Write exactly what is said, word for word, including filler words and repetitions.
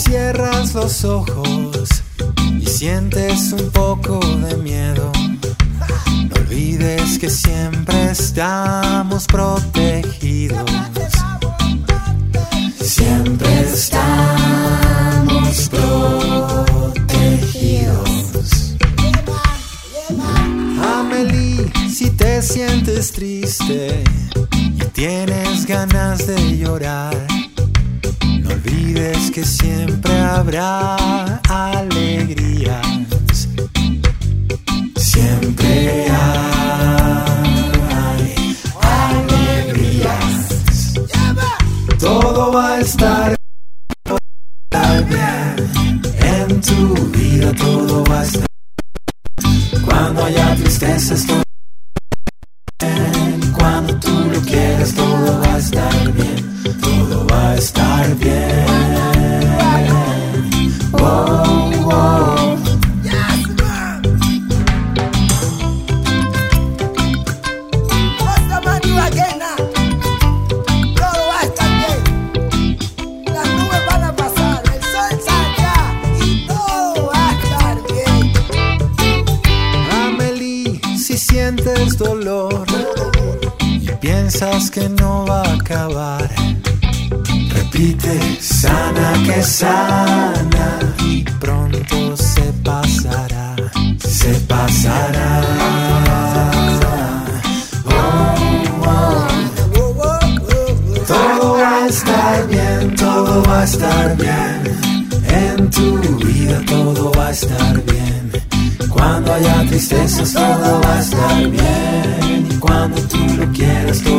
cierras los ojos y sientes un poco de miedo, no olvides que siempre estamos protegidos. Siempre estamos protegidos. Amelie, si te sientes triste y tienes ganas de llorar, no olvides que siempre habrá alegrías. Siempre hay alegrías. Todo va a estar bien. En tu vida todo va a estar bien. Cuando haya tristezas todo bien. Cuando tú lo quieras todo va a estar bien. Todo va a estar bien. Oh, oh. Yes, man. What's the man do again now? Todo va a estar bien. Las nubes van a pasar, el sol saldrá y todo va a estar bien. Amelie, si sientes dolor y piensas que no va a acabar, repite, sana que sana, y pronto se pasará, se pasará. Oh, oh. Todo va a estar bien, todo va a estar bien. En tu vida todo va a estar bien. Cuando haya tristezas todo va a estar bien. Y cuando tú lo quieras todo